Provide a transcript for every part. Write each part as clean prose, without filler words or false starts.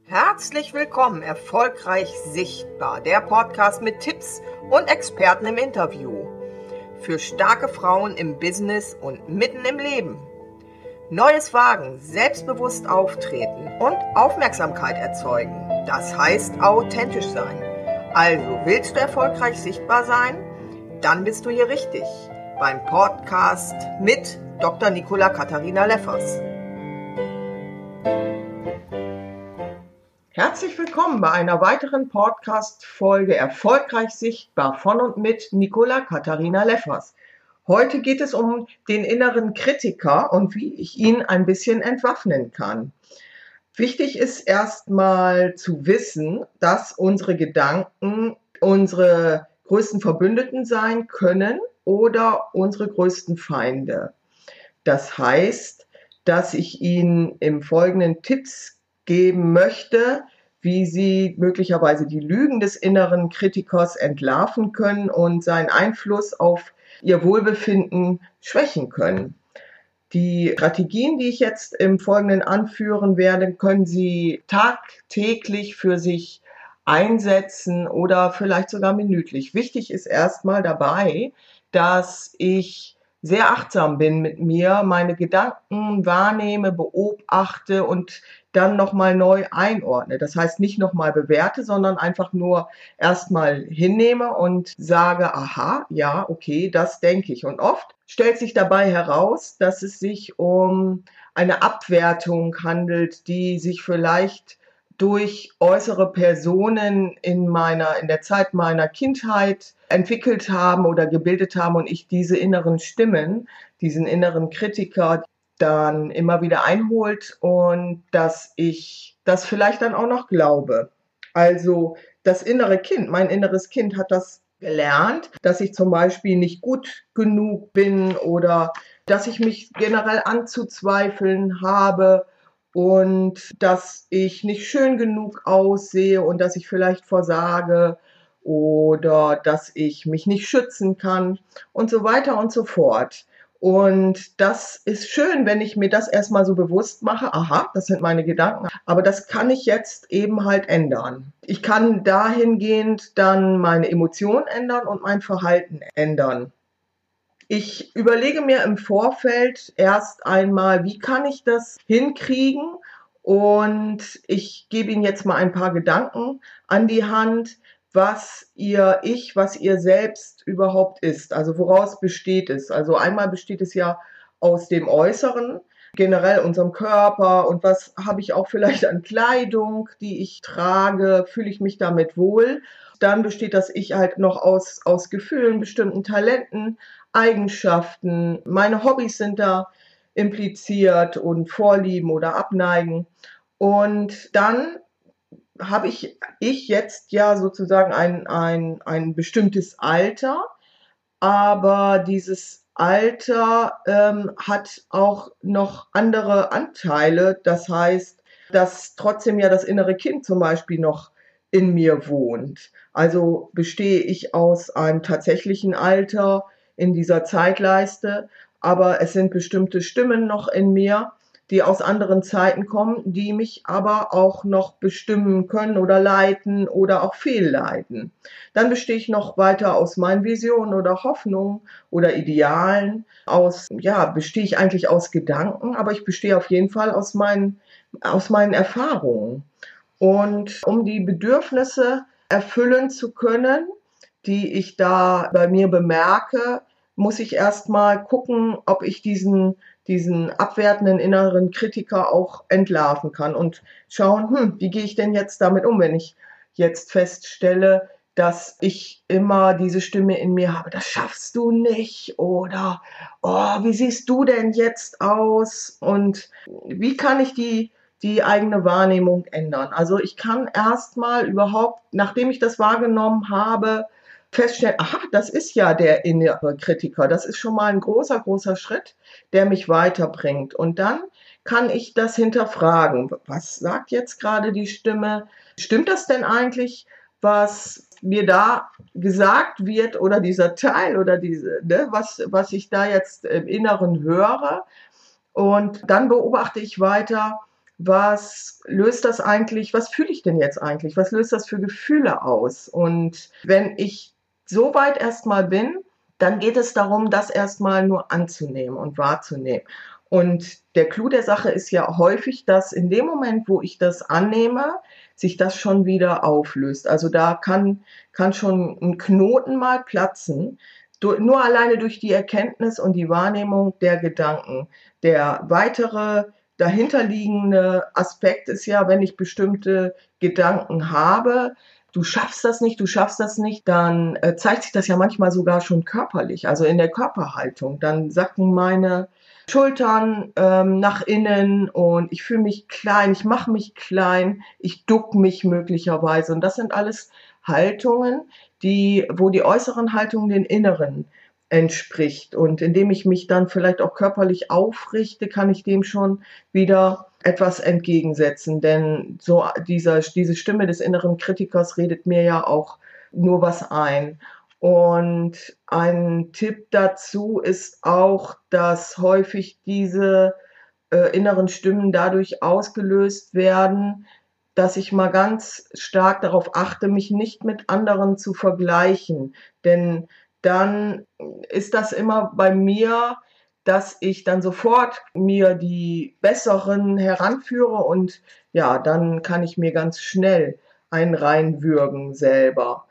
Herzlich willkommen, erfolgreich sichtbar, der Podcast mit Tipps und Experten im Interview. Für starke Frauen im Business und mitten im Leben. Neues wagen, selbstbewusst auftreten und Aufmerksamkeit erzeugen. Das heißt authentisch sein. Also willst du erfolgreich sichtbar sein? Dann bist du hier richtig beim Podcast mit Dr. Nicola Katharina Leffers. Herzlich willkommen bei einer weiteren Podcast-Folge Erfolgreich sichtbar von und mit Nicola Katharina Leffers. Heute geht es um den inneren Kritiker und wie ich ihn ein bisschen entwaffnen kann. Wichtig ist erstmal zu wissen, dass unsere Gedanken unsere größten Verbündeten sein können oder unsere größten Feinde. Das heißt, dass ich Ihnen im Folgenden Tipps geben möchte, wie Sie möglicherweise die Lügen des inneren Kritikers entlarven können und seinen Einfluss auf Ihr Wohlbefinden schwächen können. Die Strategien, die ich jetzt im Folgenden anführen werde, können Sie tagtäglich für sich einsetzen oder vielleicht sogar minütlich. Wichtig ist erstmal dabei, dass ich sehr achtsam bin mit mir, meine Gedanken wahrnehme, beobachte und dann nochmal neu einordne. Das heißt nicht nochmal bewerte, sondern einfach nur erstmal hinnehme und sage, aha, ja, okay, das denke ich. Und oft stellt sich dabei heraus, dass es sich um eine Abwertung handelt, die sich vielleicht durch äußere Personen in der Zeit meiner Kindheit entwickelt haben oder gebildet haben und ich diese inneren Stimmen, diesen inneren Kritiker dann immer wieder einholt und dass ich das vielleicht dann auch noch glaube. Also das innere Kind, mein inneres Kind hat das gelernt, dass ich zum Beispiel nicht gut genug bin oder dass ich mich generell anzuzweifeln habe und dass ich nicht schön genug aussehe und dass ich vielleicht versage oder dass ich mich nicht schützen kann und so weiter und so fort. Und das ist schön, wenn ich mir das erstmal so bewusst mache, aha, das sind meine Gedanken, aber das kann ich jetzt eben halt ändern. Ich kann dahingehend dann meine Emotionen ändern und mein Verhalten ändern. Ich überlege mir im Vorfeld erst einmal, wie kann ich das hinkriegen? Und ich gebe Ihnen jetzt mal ein paar Gedanken an die Hand, was ihr selbst überhaupt ist. Also woraus besteht es? Also einmal besteht es ja aus dem Äußeren, generell unserem Körper und was habe ich auch vielleicht an Kleidung, die ich trage, fühle ich mich damit wohl. Dann besteht das Ich halt noch aus Gefühlen, bestimmten Talenten, Eigenschaften. Meine Hobbys sind da impliziert und Vorlieben oder Abneigen. Und dann habe ich jetzt ja sozusagen ein bestimmtes Alter, aber dieses Alter hat auch noch andere Anteile. Das heißt, dass trotzdem ja das innere Kind zum Beispiel noch in mir wohnt. Also bestehe ich aus einem tatsächlichen Alter in dieser Zeitleiste, aber es sind bestimmte Stimmen noch in mir, die aus anderen Zeiten kommen, die mich aber auch noch bestimmen können oder leiten oder auch fehlleiten. Dann bestehe ich noch weiter aus meinen Visionen oder Hoffnungen oder Idealen. Bestehe ich eigentlich aus Gedanken, aber ich bestehe auf jeden Fall aus meinen Erfahrungen. Und um die Bedürfnisse erfüllen zu können, die ich da bei mir bemerke, muss ich erstmal gucken, ob ich diesen abwertenden inneren Kritiker auch entlarven kann und schauen, wie gehe ich denn jetzt damit um, wenn ich jetzt feststelle, dass ich immer diese Stimme in mir habe, das schaffst du nicht oder oh, wie siehst du denn jetzt aus und wie kann ich die eigene Wahrnehmung ändern. Also ich kann erstmal überhaupt, nachdem ich das wahrgenommen habe, feststellen, aha, das ist ja der innere Kritiker. Das ist schon mal ein großer, großer Schritt, der mich weiterbringt. Und dann kann ich das hinterfragen. Was sagt jetzt gerade die Stimme? Stimmt das denn eigentlich, was mir da gesagt wird oder dieser Teil oder was ich da jetzt im Inneren höre? Und dann beobachte ich weiter, was löst das eigentlich, was fühle ich denn jetzt eigentlich, was löst das für Gefühle aus? Und wenn ich so weit erstmal bin, dann geht es darum, das erstmal nur anzunehmen und wahrzunehmen. Und der Clou der Sache ist ja häufig, dass in dem Moment, wo ich das annehme, sich das schon wieder auflöst. Also da kann schon ein Knoten mal platzen, nur alleine durch die Erkenntnis und die Wahrnehmung der Gedanken. Der weitere dahinterliegende Aspekt ist ja, wenn ich bestimmte Gedanken habe, du schaffst das nicht, dann zeigt sich das ja manchmal sogar schon körperlich, also in der Körperhaltung. Dann sacken meine Schultern nach innen und ich fühle mich klein, ich mache mich klein, ich duck mich möglicherweise. Und das sind alles Haltungen, wo die äußeren Haltungen den inneren entspricht. Und indem ich mich dann vielleicht auch körperlich aufrichte, kann ich dem schon wieder etwas entgegensetzen. Denn so diese Stimme des inneren Kritikers redet mir ja auch nur was ein. Und ein Tipp dazu ist auch, dass häufig diese inneren Stimmen dadurch ausgelöst werden, dass ich mal ganz stark darauf achte, mich nicht mit anderen zu vergleichen. Denn dann ist das immer bei mir, dass ich dann sofort mir die besseren heranführe und ja, dann kann ich mir ganz schnell einen reinwürgen selber.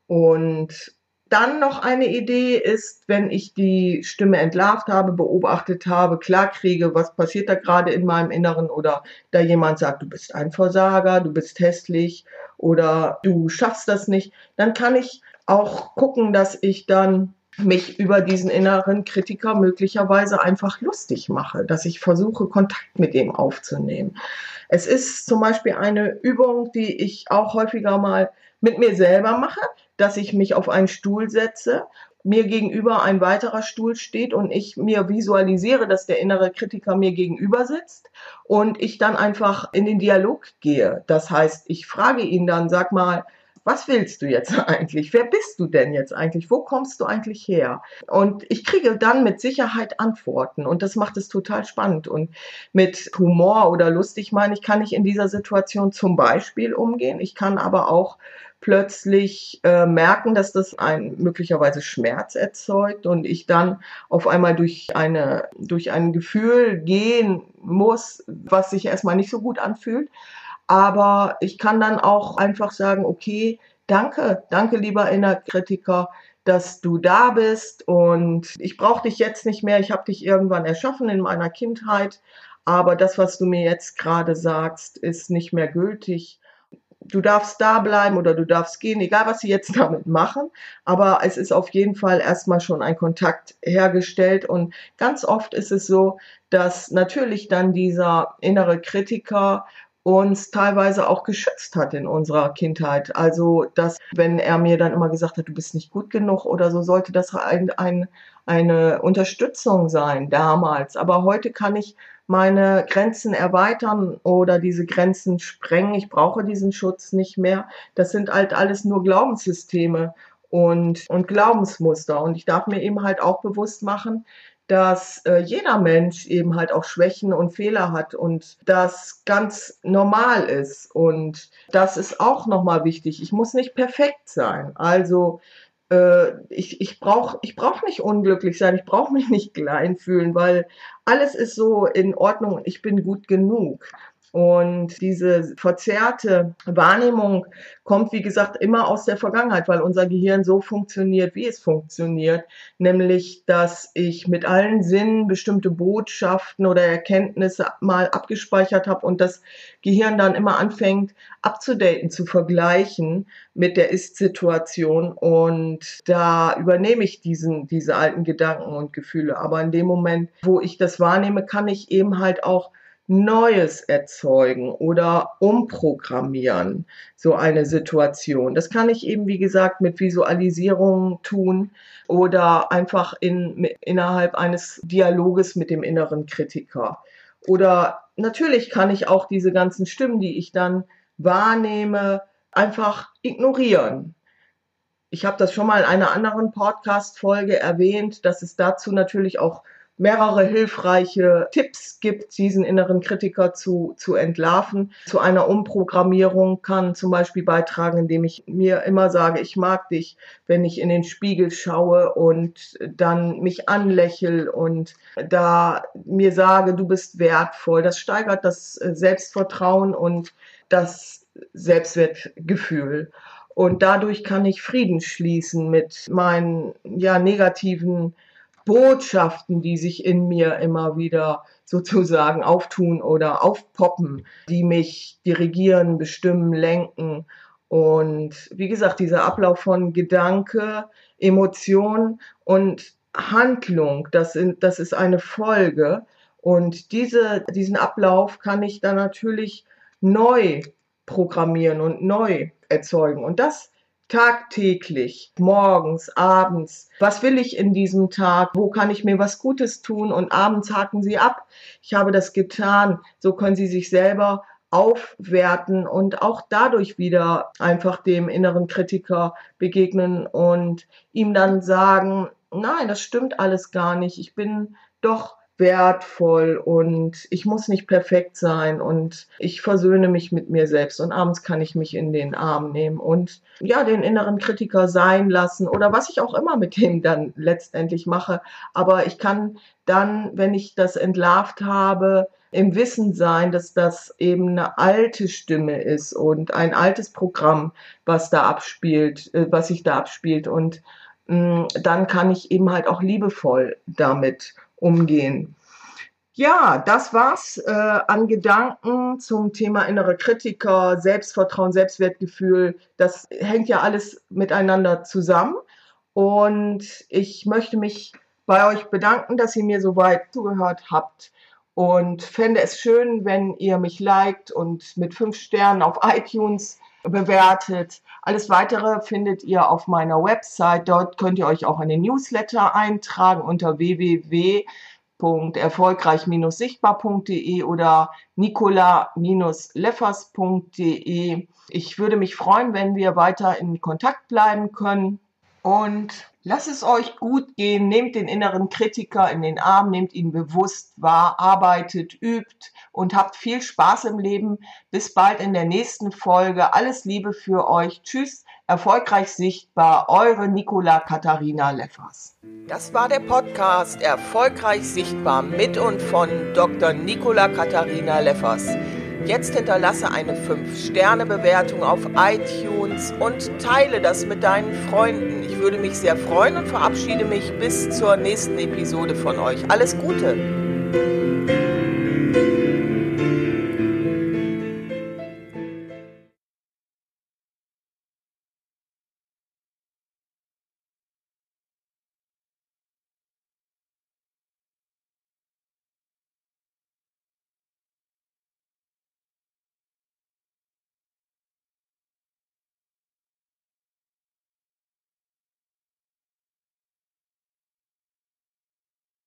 Und dann noch eine Idee ist, wenn ich die Stimme entlarvt habe, beobachtet habe, klar kriege, was passiert da gerade in meinem Inneren oder da jemand sagt, du bist ein Versager, du bist hässlich oder du schaffst das nicht, dann kann ich auch gucken, dass ich dann mich über diesen inneren Kritiker möglicherweise einfach lustig mache, dass ich versuche, Kontakt mit ihm aufzunehmen. Es ist zum Beispiel eine Übung, die ich auch häufiger mal mit mir selber mache, dass ich mich auf einen Stuhl setze, mir gegenüber ein weiterer Stuhl steht und ich mir visualisiere, dass der innere Kritiker mir gegenüber sitzt und ich dann einfach in den Dialog gehe. Das heißt, ich frage ihn dann, sag mal, was willst du jetzt eigentlich? Wer bist du denn jetzt eigentlich? Wo kommst du eigentlich her? Und ich kriege dann mit Sicherheit Antworten und das macht es total spannend. Und mit Humor oder lustig meine ich, kann ich in dieser Situation zum Beispiel umgehen. Ich kann aber auch plötzlich merken, dass das möglicherweise Schmerz erzeugt und ich dann auf einmal durch ein Gefühl gehen muss, was sich erstmal nicht so gut anfühlt. Aber ich kann dann auch einfach sagen, okay, danke lieber innerer Kritiker, dass du da bist und ich brauche dich jetzt nicht mehr. Ich habe dich irgendwann erschaffen in meiner Kindheit, aber das, was du mir jetzt gerade sagst, ist nicht mehr gültig. Du darfst da bleiben oder du darfst gehen, egal was sie jetzt damit machen, aber es ist auf jeden Fall erstmal schon ein Kontakt hergestellt und ganz oft ist es so, dass natürlich dann dieser innere Kritiker uns teilweise auch geschützt hat in unserer Kindheit. Also, dass wenn er mir dann immer gesagt hat, du bist nicht gut genug oder so, sollte das eine Unterstützung sein damals. Aber heute kann ich meine Grenzen erweitern oder diese Grenzen sprengen. Ich brauche diesen Schutz nicht mehr. Das sind halt alles nur Glaubenssysteme und Glaubensmuster. Und ich darf mir eben halt auch bewusst machen, dass jeder Mensch eben halt auch Schwächen und Fehler hat und das ganz normal ist. Und das ist auch nochmal wichtig. Ich muss nicht perfekt sein. Also ich brauch nicht unglücklich sein, ich brauche mich nicht klein fühlen, weil alles ist so in Ordnung und ich bin gut genug. Und diese verzerrte Wahrnehmung kommt, wie gesagt, immer aus der Vergangenheit, weil unser Gehirn so funktioniert, wie es funktioniert, nämlich, dass ich mit allen Sinnen bestimmte Botschaften oder Erkenntnisse mal abgespeichert habe und das Gehirn dann immer anfängt, abzudaten, zu vergleichen mit der Ist-Situation und da übernehme ich diese alten Gedanken und Gefühle. Aber in dem Moment, wo ich das wahrnehme, kann ich eben halt auch Neues erzeugen oder umprogrammieren, so eine Situation. Das kann ich eben, wie gesagt, mit Visualisierungen tun oder einfach innerhalb eines Dialoges mit dem inneren Kritiker. Oder natürlich kann ich auch diese ganzen Stimmen, die ich dann wahrnehme, einfach ignorieren. Ich habe das schon mal in einer anderen Podcast-Folge erwähnt, dass es dazu natürlich auch mehrere hilfreiche Tipps gibt, diesen inneren Kritiker zu entlarven. Zu einer Umprogrammierung kann zum Beispiel beitragen, indem ich mir immer sage, ich mag dich, wenn ich in den Spiegel schaue und dann mich anlächel und da mir sage, du bist wertvoll. Das steigert das Selbstvertrauen und das Selbstwertgefühl. Und dadurch kann ich Frieden schließen mit meinen negativen Botschaften, die sich in mir immer wieder sozusagen auftun oder aufpoppen, die mich dirigieren, bestimmen, lenken. Und wie gesagt, dieser Ablauf von Gedanke, Emotion und Handlung, das ist eine Folge. Und diesen Ablauf kann ich dann natürlich neu programmieren und neu erzeugen. Und das tagtäglich, morgens, abends. Was will ich in diesem Tag? Wo kann ich mir was Gutes tun? Und abends haken Sie ab. Ich habe das getan. So können Sie sich selber aufwerten und auch dadurch wieder einfach dem inneren Kritiker begegnen und ihm dann sagen, nein, das stimmt alles gar nicht. Ich bin doch wertvoll und ich muss nicht perfekt sein und ich versöhne mich mit mir selbst und abends kann ich mich in den Arm nehmen und den inneren Kritiker sein lassen oder was ich auch immer mit dem dann letztendlich mache. Aber ich kann dann, wenn ich das entlarvt habe, im Wissen sein, dass das eben eine alte Stimme ist und ein altes Programm, was sich da abspielt und dann kann ich eben halt auch liebevoll damit umgehen. Ja, das war's an Gedanken zum Thema innere Kritiker, Selbstvertrauen, Selbstwertgefühl. Das hängt ja alles miteinander zusammen. Und ich möchte mich bei euch bedanken, dass ihr mir so weit zugehört habt. Und fände es schön, wenn ihr mich liked und mit 5 Sternen auf iTunes bewertet. Alles Weitere findet ihr auf meiner Website. Dort könnt ihr euch auch in den Newsletter eintragen unter www.erfolgreich-sichtbar.de oder nicola-leffers.de. Ich würde mich freuen, wenn wir weiter in Kontakt bleiben können. Und lasst es euch gut gehen, nehmt den inneren Kritiker in den Arm, nehmt ihn bewusst wahr, arbeitet, übt und habt viel Spaß im Leben. Bis bald in der nächsten Folge. Alles Liebe für euch. Tschüss, erfolgreich sichtbar, eure Nicola Katharina Leffers. Das war der Podcast Erfolgreich sichtbar mit und von Dr. Nicola Katharina Leffers. Jetzt hinterlasse eine 5-Sterne-Bewertung auf iTunes und teile das mit deinen Freunden. Ich würde mich sehr freuen und verabschiede mich bis zur nächsten Episode von euch. Alles Gute!